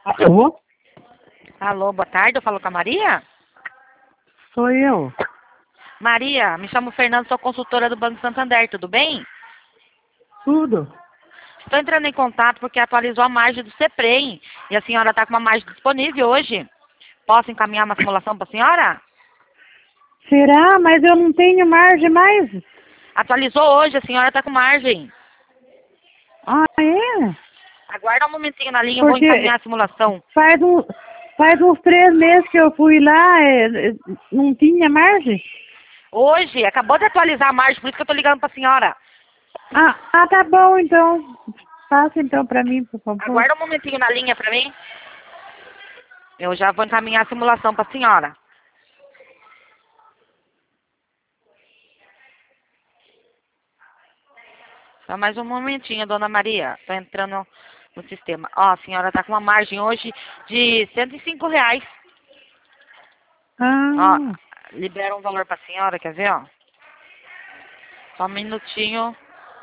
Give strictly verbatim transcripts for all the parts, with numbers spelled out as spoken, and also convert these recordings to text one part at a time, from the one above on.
Alô? Alô, boa tarde, eu falo com a Maria? Sou eu. Maria, me chamo Fernando, sou consultora do Banco Santander, tudo bem? Tudo. Estou entrando em contato porque atualizou a margem do CEPREM e a senhora está com uma margem disponível hoje. Posso encaminhar uma simulação para a senhora? Será? Mas eu não tenho margem mais. Atualizou hoje, a senhora está com margem. Ah, é? Aguarda um momentinho na linha, eu vou Porque encaminhar a simulação. faz, um, faz uns três meses que eu fui lá, é, é, não tinha margem. Hoje, acabou de atualizar a margem, por isso que eu estou ligando para a senhora. Ah, ah, tá bom então. Faça então pra mim, por favor. Aguarda um momentinho na linha para mim. Eu já vou encaminhar a simulação para a senhora. Só mais um momentinho, dona Maria. Estou entrando no sistema. Ó, a senhora está com uma margem hoje de cento e cinco reais. Ó, Ah, libera um valor para a senhora, quer ver, ó? Só um minutinho.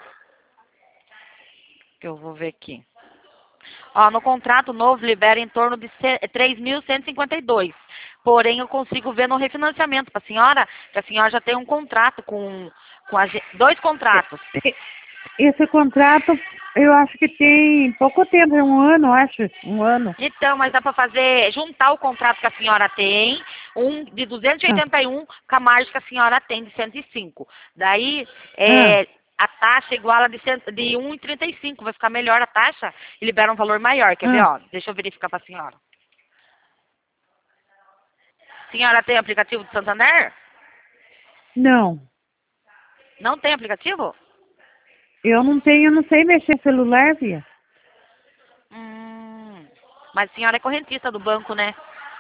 Que eu vou ver aqui. Ó, no contrato novo libera em torno de três mil cento e cinquenta e dois. Porém, eu consigo ver no refinanciamento para a senhora, que a senhora já tem um contrato com, com a, gen- dois contratos. e- esse contrato eu acho que tem pouco tempo, é um ano, acho. Um ano. Então, mas dá para fazer, juntar o contrato que a senhora tem, um de duzentos e Ah, oitenta e um com a margem que a senhora tem de cento e cinco. Daí, ah, é, a taxa igual a de, cento, de um e trinta e cinco, vai ficar melhor a taxa e libera um valor maior. Quer ver, ah. ó? Deixa eu verificar para a senhora. Senhora tem aplicativo do Santander? Não. Não tem aplicativo? Eu não tenho, não sei mexer no celular, Via. Hum, mas a senhora é correntista do banco, né?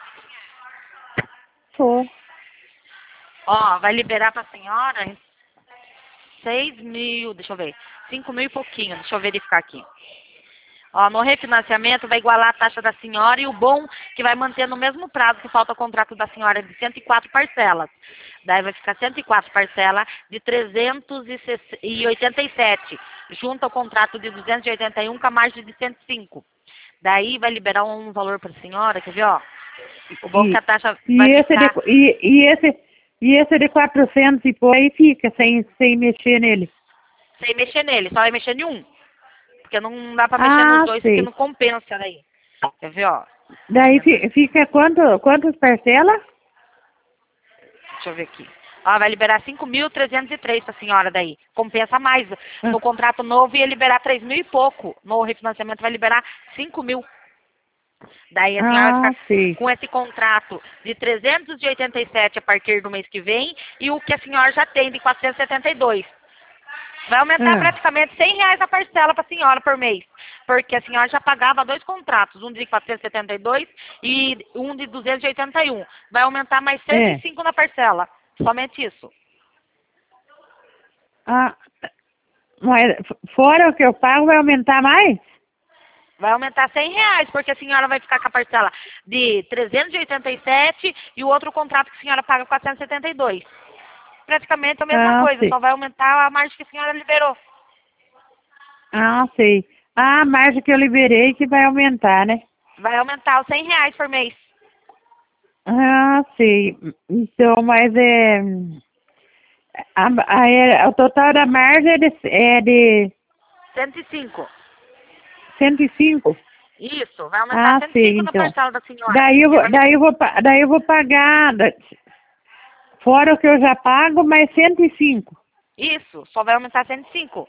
Sou. Ó, vai liberar para a senhora seis mil, deixa eu ver, cinco mil e pouquinho, deixa eu verificar aqui. Ó, no refinanciamento vai igualar a taxa da senhora e o bom que vai manter no mesmo prazo que falta o contrato da senhora de cento e quatro parcelas. Daí vai ficar cento e quatro parcelas de trezentos e oitenta e sete, junto ao contrato de duzentos e oitenta e um com a margem de cento e cinco. Daí vai liberar um valor para a senhora, quer ver, ó? O bom é que E, a taxa e, vai esse de, ficar e, e, esse, e esse de quatrocentos e por aí fica, sem, sem mexer nele. sem mexer nele, só vai mexer em um. Porque não dá para mexer nos Ah, dois, porque sei. não compensa daí. Quer ver, ó? Daí fi- fica quanto, quantas parcelas? Deixa eu ver aqui. Ó, vai liberar cinco mil trezentos e três para a senhora daí. Compensa mais. Ah, No contrato novo ia liberar três mil e pouco. No refinanciamento vai liberar cinco mil. Daí a senhora vai ah, ficar sei. com esse contrato de trezentos e oitenta e sete a partir do mês que vem e o que a senhora já tem de quatrocentos e setenta e dois. Vai aumentar Ah, praticamente cem reais a parcela para a senhora por mês. Porque a senhora já pagava dois contratos, um de quatrocentos e setenta e dois e um de duzentos e oitenta e um. Vai aumentar mais cento e é. cinco na parcela. Somente isso. Ah, mas fora o que eu pago vai aumentar mais? Vai aumentar cem reais, porque a senhora vai ficar com a parcela de trezentos e oitenta e sete e o outro contrato que a senhora paga quatrocentos e setenta e dois. Praticamente a mesma Ah, coisa, sei. só vai aumentar a margem que a senhora liberou. Ah, sei. Ah, a margem que eu liberei que vai aumentar, né? Vai aumentar os cem reais por mês. Ah, sei. Então, mas é... A, a, é- o total da margem é de, é de cento e cinco. cento e cinco. Isso, vai aumentar Ah, cento e sei, cinco na então. parcela da senhora, Daí eu, porque vou- vai daí eu vou, pa- daí eu vou pagar, da- fora o que eu já pago, mais cento e cinco. Isso, só vai aumentar cento e cinco.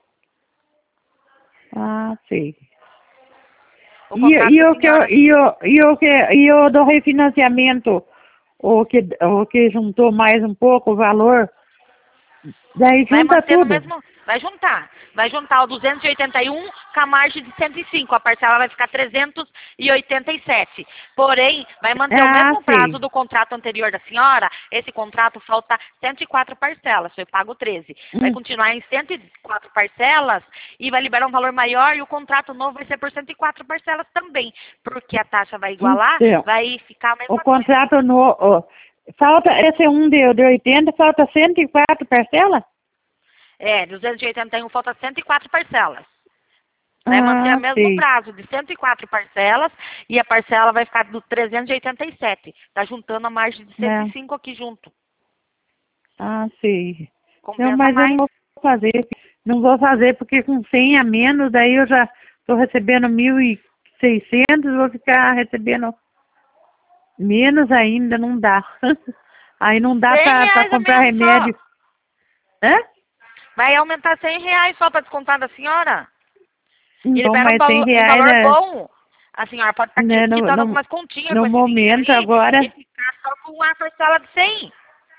Ah, sei. O E, contrato e da o que eu, senhora. e o, e o que, e o do refinanciamento, o que, o que juntou mais um pouco o valor, daí Vai junta manter no tudo. mesmo. Vai juntar. Vai juntar o duzentos e oitenta e um com a margem de cento e cinco. A parcela vai ficar trezentos e oitenta e sete. Porém, vai manter o Ah, mesmo prazo sei. do contrato anterior da senhora. Esse contrato falta cento e quatro parcelas. Foi pago treze. Vai Hum, continuar em cento e quatro parcelas e vai liberar um valor maior. E o contrato novo vai ser por cento e quatro parcelas também. Porque a taxa vai igualar, então, vai ficar a o mesma coisa. contrato no, ó, falta, esse é um de, de oitenta, falta cento e quatro parcelas? É, duzentos e oitenta e um falta cento e quatro parcelas. Vai manter o Ah, mesmo sei. prazo de cento e quatro parcelas e a parcela vai ficar do trezentos e oitenta e sete. Tá juntando a margem de cento e Né? cinco aqui junto. Ah, sei. Não, Compensa mas eu não mais. vou fazer. Não vou fazer porque com cem a menos, daí eu já estou recebendo mil e seiscentos, vou ficar recebendo menos ainda, não dá. Aí não dá cem para reais a comprar menos só. remédio. Hã? Vai aumentar cem reais só para descontar da senhora. E Então, libera um mas cem valor, um reais, valor né, bom. A senhora pode estar né, no, quitando no, algumas continhas com no esse dinheiro momento ali e agora, ficar só com a parcela de cem.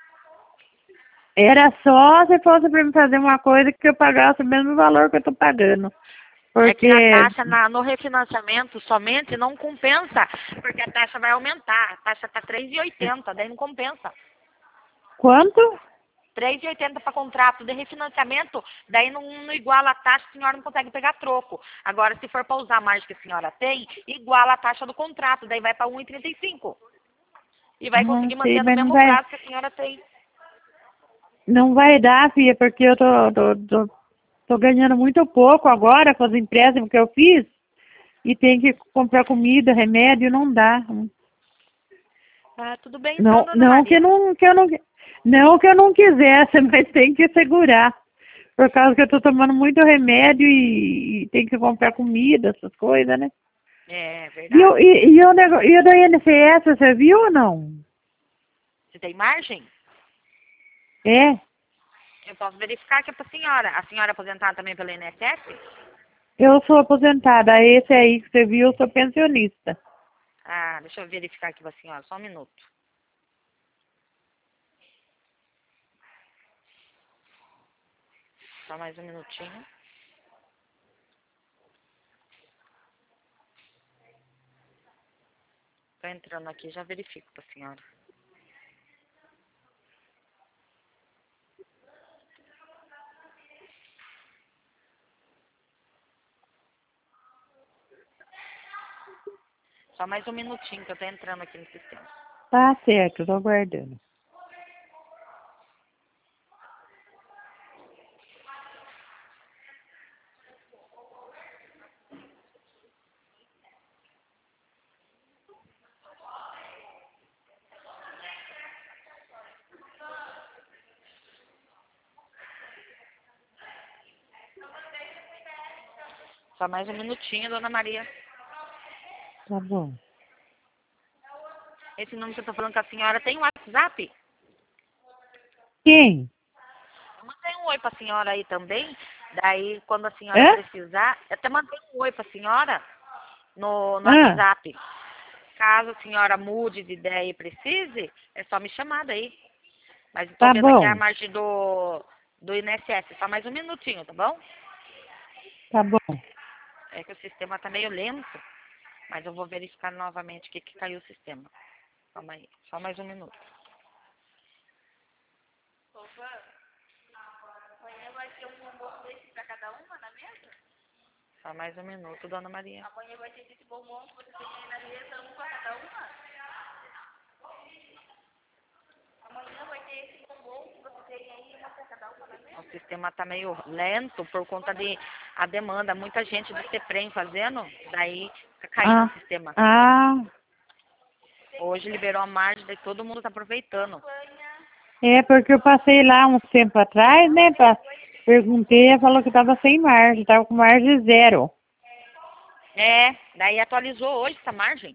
era só se fosse para me fazer uma coisa que eu pagasse o mesmo valor que eu estou pagando. É que a Porque, taxa na, no refinanciamento somente não compensa, porque a taxa vai aumentar. A taxa está três e oitenta, daí não compensa. quanto? três e oitenta para contrato de refinanciamento, daí não, não iguala a taxa, a senhora não consegue pegar troco. Agora, se for para usar a margem que a senhora tem, iguala a taxa do contrato, daí vai para um e trinta e cinco. E vai Ah, conseguir sei, manter no mas não mesmo vai, prazo que a senhora tem. não vai dar, filha, porque eu tô, tô, tô, tô ganhando muito pouco agora com os empréstimos que eu fiz e tem que comprar comida, remédio, não dá. Ah, tudo bem então, Não, dona não que Maria. não, que eu não, não que eu não quisesse, mas tem que segurar. Por causa que eu tô tomando muito remédio e, e tem que comprar comida, essas coisas, né? É E, o- verdade. e, e, o, nego- e o da I N S S, você viu ou não? Você tem margem? É, Eu posso verificar aqui para a senhora. A senhora é aposentada também pelo I N S S? eu sou aposentada. Esse aí que você viu, eu sou pensionista. Ah, deixa eu verificar aqui para a senhora, só um minuto. Só mais um minutinho. Tô entrando aqui, já verifico para a senhora. Só mais um minutinho que eu tô entrando aqui no sistema. Tá certo, tô aguardando. Só mais um minutinho, dona Maria. Tá bom. Esse número que eu tô falando com a senhora tem WhatsApp? Quem? Eu mandei um oi pra senhora aí também. Daí, quando a senhora Hã? precisar, eu até mandei um oi pra senhora no, no Ah, WhatsApp. Caso a senhora mude de ideia e precise, é só me chamar daí. Mas estou tá vendo aqui a bom. margem do, do I N S S. Só mais um minutinho, tá bom? Tá bom. É que o sistema tá meio lento, mas eu vou verificar novamente o que, que caiu o sistema. Calma aí, só mais um minuto. Só mais um minuto, dona Maria. O sistema tá meio lento por conta de a demanda. Muita gente do CEPREM fazendo, daí fica caindo o Ah, sistema. ah, Hoje liberou a margem, daí todo mundo tá aproveitando. é porque eu passei lá uns tempo atrás, né? Pra, perguntei, ela falou que tava sem margem, tava com margem zero. É, daí atualizou hoje essa margem.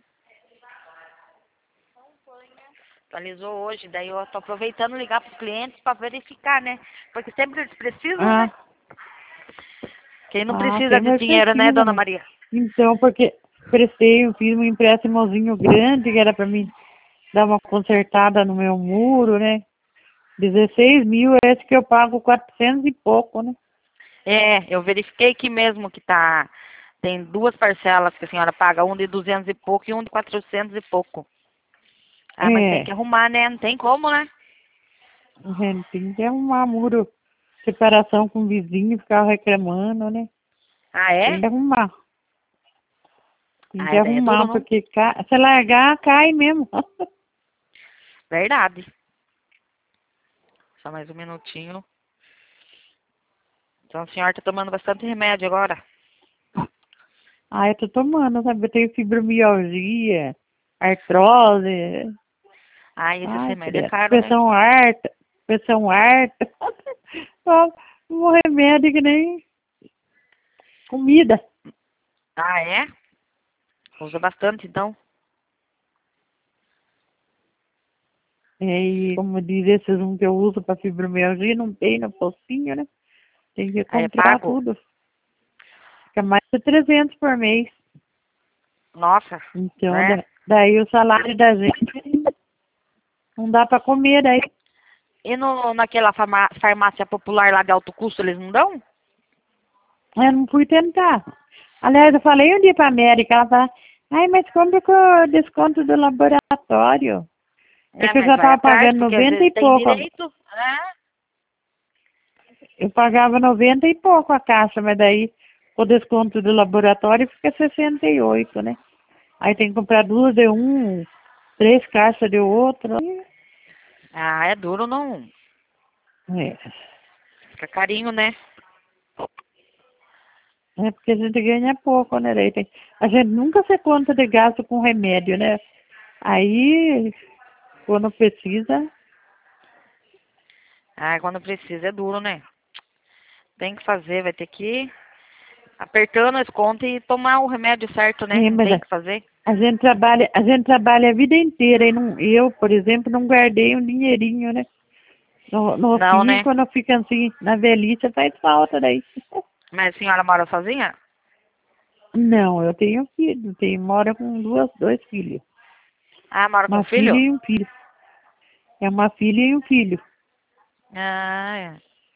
Atualizou hoje, daí eu tô aproveitando ligar para os clientes para verificar, né? Porque sempre eles precisam, né? Ah, Quem não ah, precisa de sempre dinheiro, né, precisa, dona né? Maria? Então, porque prestei, eu fiz um empréstimozinho grande, que era pra mim dar uma consertada no meu muro, né? dezesseis mil, esse que eu pago quatrocentos e pouco, né? É, eu verifiquei aqui mesmo que tá. Tem duas parcelas que a senhora paga, um de duzentos e pouco e um de quatrocentos e pouco. Ah, mas tem É, que arrumar, né? Não tem como, né? a gente tem que arrumar muro, separação com o vizinho, ficar reclamando, né? Ah, Tem é? que arrumar. Tem que Ah, daí é duro, arrumar, não? porque ca... se largar, cai mesmo. Verdade. Só mais um minutinho. Então a senhora tá tomando bastante remédio agora. Ah, eu tô tomando, sabe? Eu tenho fibromialgia, artrose. Ai, esse Ai, remédio é credo. caro, né? Pressão alta, pressão alta. Só um remédio que nem comida. Ah, é? Usa bastante, então. É, e como diz esses um que eu uso para fibromialgia, não tem no postinho, né? Tem que Aí é comprar pago? tudo. Fica mais de trezentos por mês. Nossa, Então, né? da- daí o salário da gente não dá para comer daí. E no, naquela farmá- farmácia popular lá de alto custo, eles não dão? Eu não fui tentar. Aliás, eu falei um dia para a América, ela falou, ai, mas compra com o desconto do laboratório. É É, que eu mas já vai estava atrás, pagando porque às noventa vezes e tem pouco. direito, né? Eu pagava noventa e pouco a caixa, mas daí o desconto do laboratório fica sessenta e oito, né? Aí tem que comprar duas de um, três caixas de outro. Ah, é duro, não. É, Fica carinho, né? é porque a gente ganha pouco, né? Daí tem- A gente nunca se conta de gasto com remédio, né? Aí, quando precisa, Ah, quando precisa é duro, né? Tem que fazer, vai ter que ir apertando as contas e tomar o remédio certo, né? é, Não mas tem a, que fazer. a gente trabalha, a gente trabalha a vida inteira e não, eu, por exemplo, não guardei um dinheirinho, né? No, no Não, fim, né? quando fica assim, na velhice, faz falta daí. Mas a senhora mora sozinha? Não, eu tenho filho, tenho, moro com duas, dois filhos. Ah, mora com Uma filho? filha e um filho. É uma filha e um filho. Ah, é.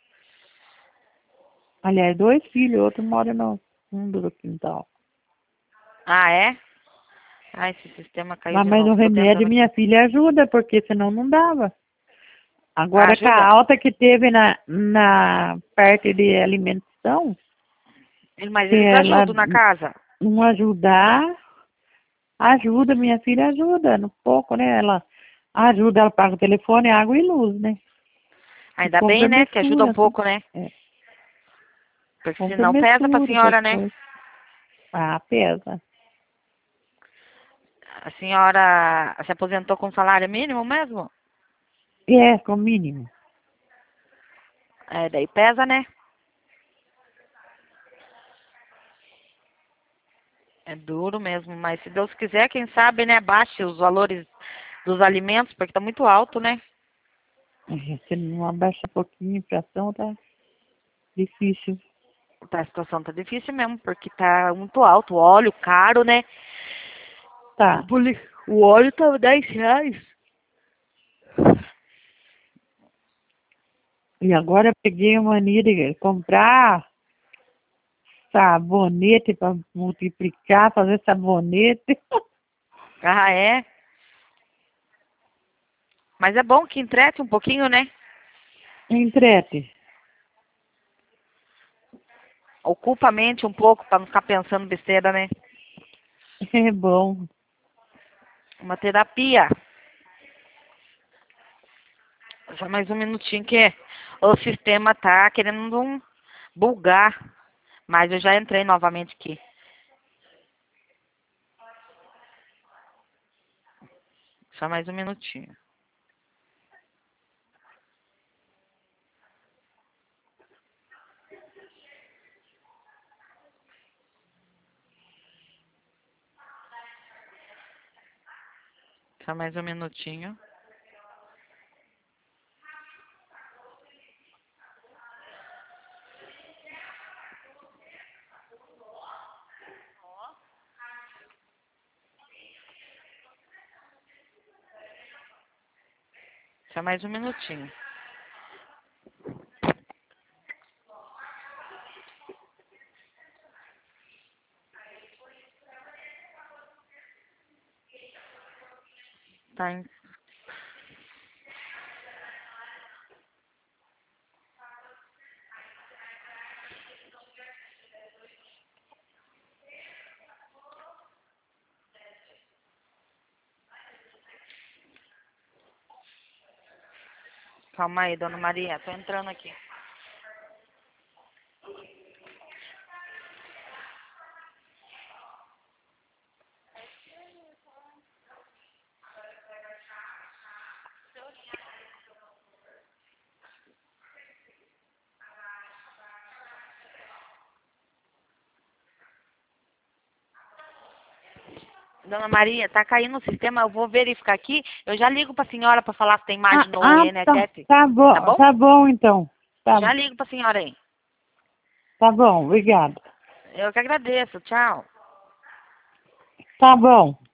Aliás, dois filhos, outro mora no fundo do quintal. Ah, é? Ah, esse sistema caiu Mas, de mas no novo. Tô remédio tentando aqui. minha filha ajuda, porque senão não dava. Ah, Agora com ajuda? a alta que teve na, na parte de alimentação, Ele- Mas se eles ela ajudam na casa? não ajudar, ajuda, minha filha ajuda, um pouco, né? Ela ajuda, ela paga o telefone, água e luz, né? E Ainda bem, compra né? Que ajuda um mistura, assim. pouco, né? É, Porque compra senão pesa pra mistura, essas senhora, né? coisas. Ah, pesa. A senhora se aposentou com salário mínimo mesmo? É, com o mínimo. É, daí pesa, né? É duro mesmo, mas se Deus quiser, quem sabe, né, baixe os valores dos alimentos, porque tá muito alto, né? É, se não abaixa um pouquinho a inflação, tá difícil. Tá, a situação tá difícil mesmo, porque tá muito alto. O óleo caro, né? O Tá. boli- o óleo tá dez reais. E agora eu peguei uma mania de comprar sabonete para multiplicar, fazer sabonete. Ah, é? Mas é bom que entrete um pouquinho, né? Entrete. Ocupa a mente um pouco pra não ficar pensando besteira, né? É bom. Uma terapia. Só mais um minutinho que o sistema tá querendo um bugar. Mas eu já entrei novamente aqui. Só mais um minutinho. Só mais um minutinho. Só mais um minutinho. Tá em... Calma aí, dona Maria. Tô entrando aqui. Dona Maria, tá caindo o sistema, eu vou verificar aqui. Eu já ligo pra senhora pra falar se tem Ah, margem no ah, I N S tá, S. tá bom, Tá bom? tá bom então. Tá, Já ligo pra senhora aí. tá bom, obrigado. Eu que agradeço. Tchau. Tá bom.